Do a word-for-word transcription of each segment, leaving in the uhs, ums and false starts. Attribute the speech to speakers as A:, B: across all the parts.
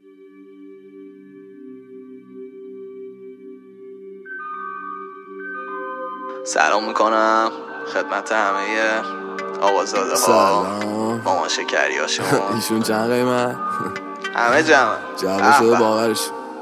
A: سلام میکنم خدمت همه آقازاده ها، مامان شکری ها. شما
B: ایشون چند قیمت؟
A: همه جمع
B: جواب شده باورش.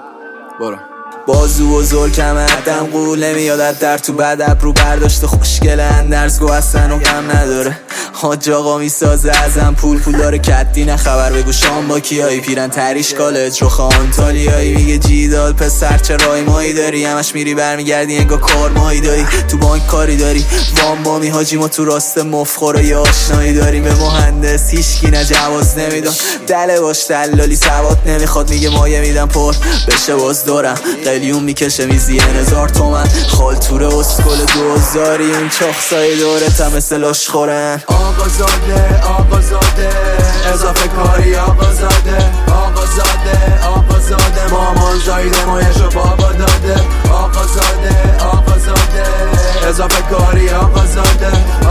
B: برو.
C: بازو و زلکم عدم قول نمیاد در تو بد ابرو برداشته خوشگله اندرزگو هستن و غم نداره. حاج آقا میسازه ازم پول پول داره کدی نه خبر بگو شام با کیایی پیرن تریش کالج رو خان تالیایی میگه جیدال پسر چه رای مایی داری همش میری برمیگردی انگا کار مایی داری تو بانک کاری داری وام بامی حاجی ما تو راست مفخور یا آشنایی داریم به مهندس هیچکی نه جواز نمیدن دله باش دلالی سواد نمیخواد میگه مایه میدم پر بشه باز دارم قلیون میکشه میزی هزار تومن خالتوره اسکل دوزاری اون چاخسای دورت هم مثل لاش خورن.
D: آقازاده آقازاده اضافه کاری آقازاده آقازاده آقازاده مامان زایده مایشو بابا داده آقازاده آقازاده اضافه کاری آقازاده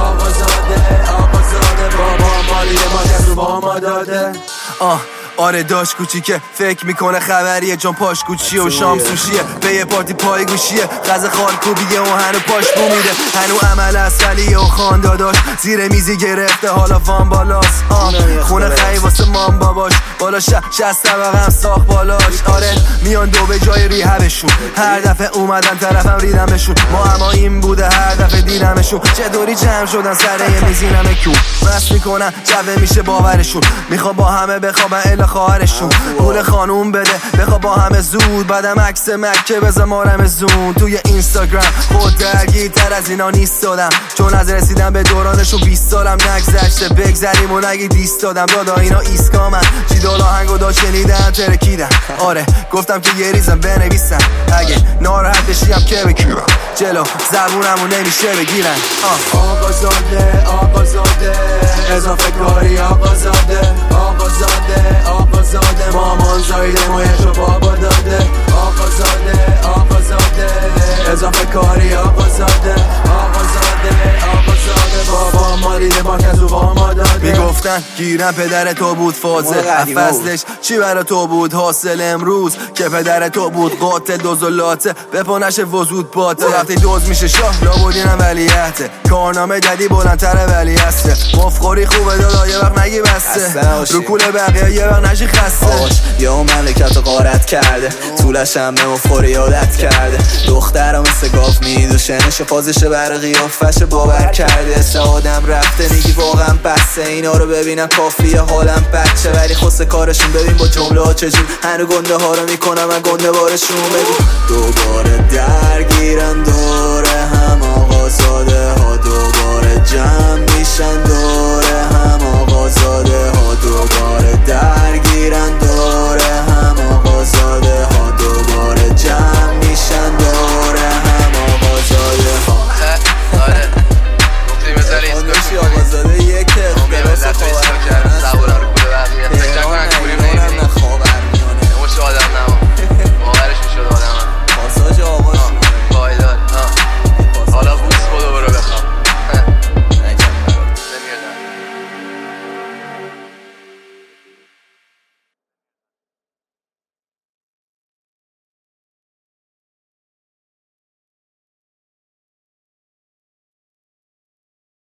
D: آقازاده آقازاده بابا مالی ما کسو با ما داده. آه آره داشت کوچیکه فکر میکنه خبریه چون پاش کوچیه و شام سوشیه به یه پارتی پای گوشیه غذا خالکوبیه و هنو پاش بو میده هنو عمل اصلیه و خان داداش زیر میزی گرفته حالا وان بالاست خونه خیلی واسه مام باباش بالا ش شست طبقه هم ساخت بالاش. آره میان دو به جای ریهبشون هر دفعه اومدن طرفم ریدمشون ما اما این بوده هر دفعه دیدمشون چطوری جمع شدن سر یه میزینم کیون مست میکنن جوه میشه باورشون میخوا با همه بخوابن الا خواهرشون پول خانوم بده بخوا با همه زود بعدم عکس مکه بزن مارم زون توی اینستاگرام خود درگیر تر از اینا نیست دادم چون از رسیدم به دورانشون بیست سالم نگذشته بگذریم و نگی دیست دادم دادا اینا ایسکامن چی دولا هنگو دا شنیدن ترکیدن. آره گفتم که یه ریزم بنویسم اگه ناراحت بشیم که بگیرم جلو زبونمو نمیشه بگیرن. آقازاده آقازاده اضافه کاری آقازاده آقازاده آقازاده مامان زایده مایشو بابا داده آقازاده آقازاده اضافه کاری آقازاده آقازاده آقازاده بابا مالیده با کسو با ما داده. میگفتن گیرم پدر تو بود فازه فصلش چی برا تو بود حاصل امروز که پدر تو بود قاتل دوزولاته بپانش وزود باته وقتی دوز میشه شاه لابودینم ولیعته کارنامه جدی بلندتر ولی هسته مفخوری خوبه دادا یه وقت نگی بسته رو کوله بقیه یه وقت نشی خسته
C: یا اون مملکت رو غارت کرده طولش هم به مفخوری عادت کرده دخترها مثل گاف میدوشه نشه فازشه بر قیافش باور کرده سه آدم رفته میگی واقعا بسته اینا رو ببینم کافیه حالم بچه ولی خسته کارشون ببین با جمله ها چجور هنو گنده ها رو میکنم من گنده بارشون بگو دوباره درگیرن دوره هم آقازاده ها دوباره جمع میشن دوره هم آقازاده